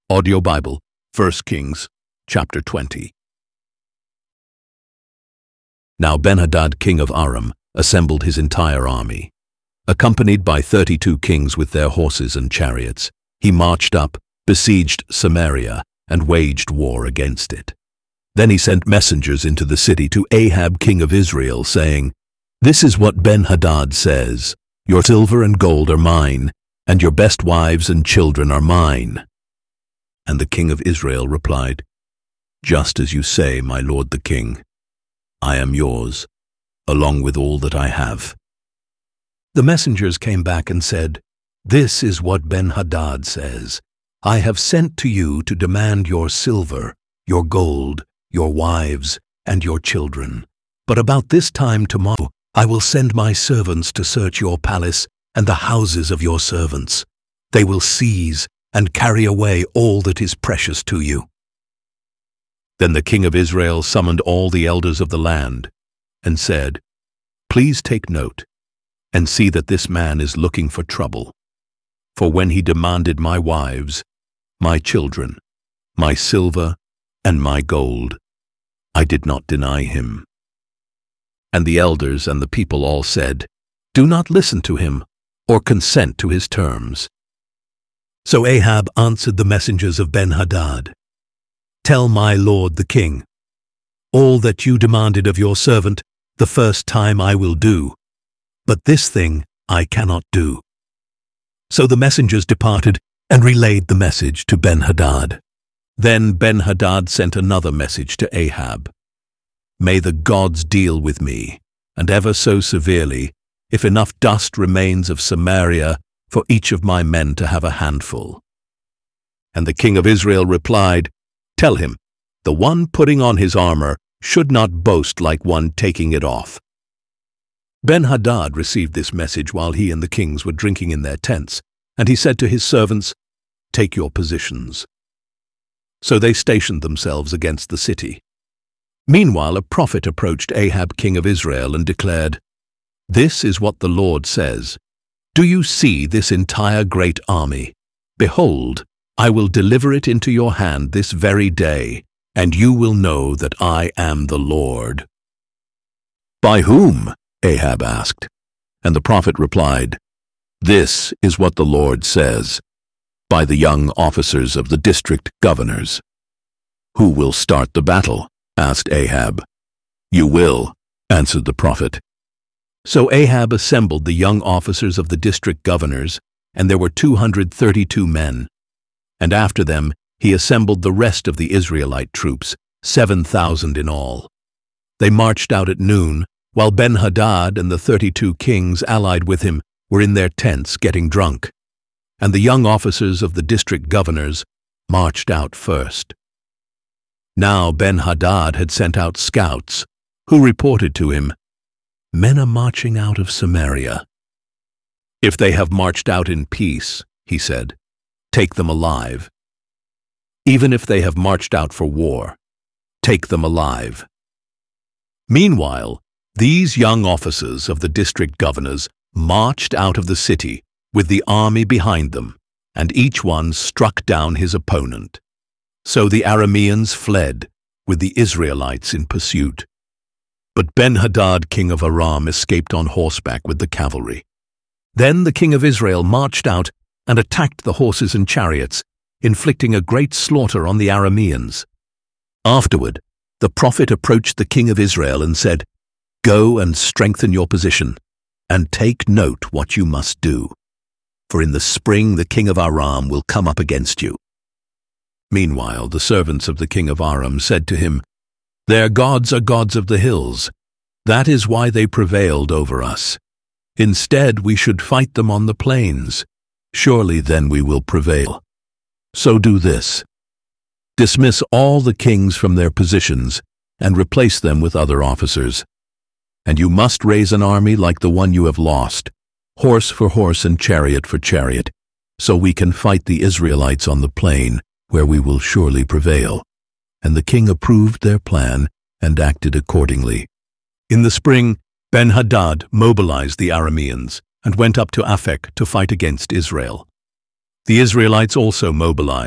Audio Bible, 1 Kings, chapter 20. Now Ben-Hadad, king of Aram, assembled his entire army. Accompanied by 32 kings with their horses and chariots, he marched up, besieged Samaria, and waged war against it. Then he sent messengers into the city to Ahab, king of Israel, saying, "This is what Ben-Hadad says, Your silver and gold are mine, and your best wives and children are mine." And the king of Israel replied, "Just as you say, my lord the king. I am yours, along with all that I have." The messengers came back and said, "This is what Ben-Hadad says. I have sent to you to demand your silver, your gold, your wives, and your children. But about this time tomorrow I will send my servants to search your palace and the houses of your servants. They will seize and carry away all that is precious to you." Then the king of Israel summoned all the elders of the land and said, "Please take note and see that this man is looking for trouble. For when he demanded my wives, my children, my silver, and my gold, I did not deny him." And the elders and the people all said, "Do not listen to him or consent to his terms." So Ahab answered the messengers of Ben-Hadad, "Tell my lord the king, all that you demanded of your servant the first time I will do, but this thing I cannot do." So the messengers departed and relayed the message to Ben-Hadad. Then Ben-Hadad sent another message to Ahab, "May the gods deal with me, and ever so severely, if enough dust remains of Samaria for each of my men to have a handful." And the king of Israel replied, "Tell him, the one putting on his armor should not boast like one taking it off." Ben-Hadad received this message while he and the kings were drinking in their tents, and he said to his servants, "Take your positions." So they stationed themselves against the city. Meanwhile a prophet approached Ahab, king of Israel, and declared, "This is what the Lord says. Do you see this entire great army? Behold, I will deliver it into your hand this very day, and you will know that I am the Lord." "By whom?" Ahab asked. And the prophet replied, "This is what the Lord says, by the young officers of the district governors." "Who will start the battle?" asked Ahab. "You will," answered the prophet. So Ahab assembled the young officers of the district governors, and there were 232 men. And after them he assembled the rest of the Israelite troops, 7,000 in all. They marched out at noon, while Ben-Hadad and the 32 kings allied with him were in their tents getting drunk. And the young officers of the district governors marched out first. Now Ben-Hadad had sent out scouts, who reported to him, "Men are marching out of Samaria." "If they have marched out in peace," he said, "take them alive. Even if they have marched out for war, take them alive." Meanwhile, these young officers of the district governors marched out of the city with the army behind them, and each one struck down his opponent. So the Arameans fled, with the Israelites in pursuit. But Ben-Hadad, king of Aram, escaped on horseback with the cavalry. Then the king of Israel marched out and attacked the horses and chariots, inflicting a great slaughter on the Arameans. Afterward, the prophet approached the king of Israel and said, "Go and strengthen your position, and take note what you must do. For in the spring the king of Aram will come up against you." Meanwhile the servants of the king of Aram said to him, "Their gods are gods of the hills. That is why they prevailed over us. Instead, we should fight them on the plains. Surely then we will prevail. So do this. Dismiss all the kings from their positions and replace them with other officers. And you must raise an army like the one you have lost, horse for horse and chariot for chariot, so we can fight the Israelites on the plain, where we will surely prevail." And the king approved their plan and acted accordingly. In the spring, Ben-Hadad mobilized the Arameans and went up to Aphek to fight against Israel. The Israelites also mobilized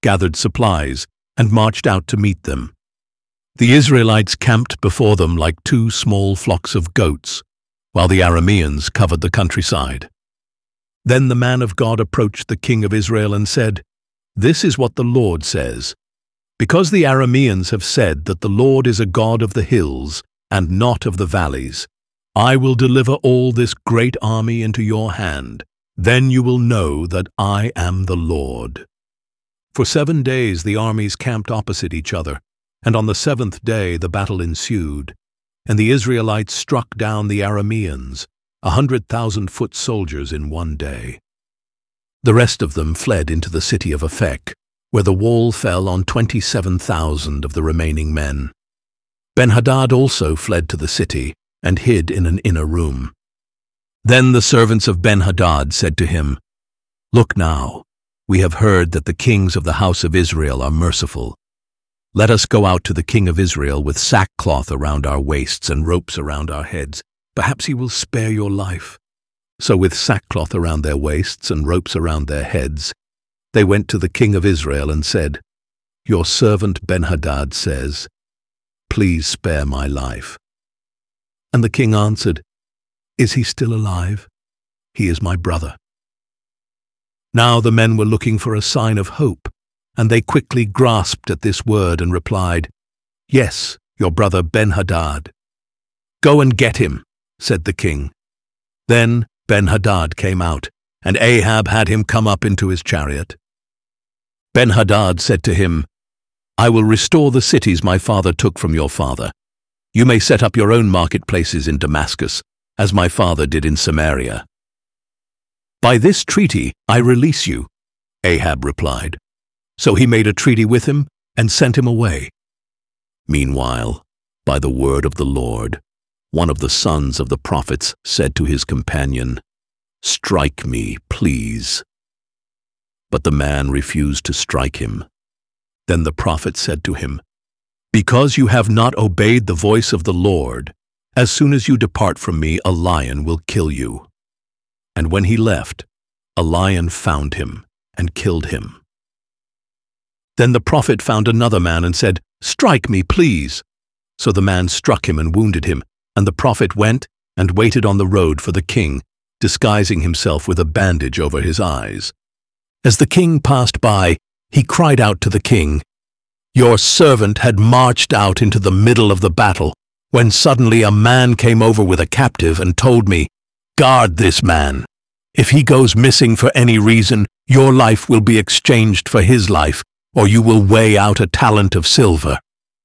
gathered supplies, and marched out to meet them. The Israelites camped before them like two small flocks of goats, while the Arameans covered the countryside. Then the man of God approached the king of Israel and said, "This is what the Lord says. Because the Arameans have said that the Lord is a God of the hills and not of the valleys, I will deliver all this great army into your hand. Then you will know that I am the Lord." For 7 days the armies camped opposite each other, and on the 7th day the battle ensued, and the Israelites struck down the Arameans, 100,000 foot soldiers in 1 day. The rest of them fled into the city of Aphek, where the wall fell on 27,000 of the remaining men. Ben-Hadad also fled to the city and hid in an inner room. Then the servants of Ben-Hadad said to him, "Look now, we have heard that the kings of the house of Israel are merciful. Let us go out to the king of Israel with sackcloth around our waists and ropes around our heads. Perhaps he will spare your life." So with sackcloth around their waists and ropes around their heads, they went to the king of Israel and said, "Your servant Ben-Hadad says, 'Please spare my life.'" And the king answered, "Is he still alive? He is my brother." Now the men were looking for a sign of hope, and they quickly grasped at this word and replied, "Yes, your brother Ben-Hadad." "Go and get him," said the king. Then Ben-Hadad came out, and Ahab had him come up into his chariot. Ben-Hadad said to him, "I will restore the cities my father took from your father. You may set up your own marketplaces in Damascus, as my father did in Samaria." "By this treaty I release you," Ahab replied. So he made a treaty with him and sent him away. Meanwhile, by the word of the Lord, one of the sons of the prophets said to his companion, "Strike me, please." But the man refused to strike him. Then the prophet said to him, "Because you have not obeyed the voice of the Lord, as soon as you depart from me, a lion will kill you." And when he left, a lion found him and killed him. Then the prophet found another man and said, "Strike me, please." So the man struck him and wounded him, and the prophet went and waited on the road for the king, disguising himself with a bandage over his eyes. As the king passed by, he cried out to the king, "Your servant had marched out into the middle of the battle, when suddenly a man came over with a captive and told me, 'Guard this man. If he goes missing for any reason, your life will be exchanged for his life, or you will weigh out a talent of silver.'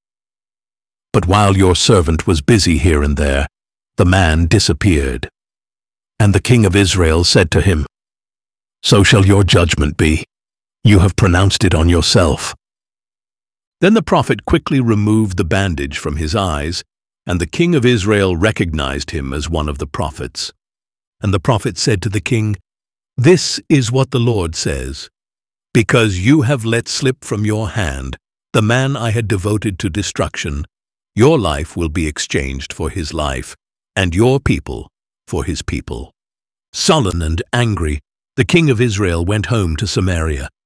But while your servant was busy here and there, the man disappeared. And the king of Israel said to him, 'So shall your judgment be. You have pronounced it on yourself.'" Then the prophet quickly removed the bandage from his eyes, and the king of Israel recognized him as one of the prophets. And the prophet said to the king, "This is what the Lord says. Because you have let slip from your hand the man I had devoted to destruction, your life will be exchanged for his life, and your people for his people." Sullen and angry, the king of Israel went home to Samaria,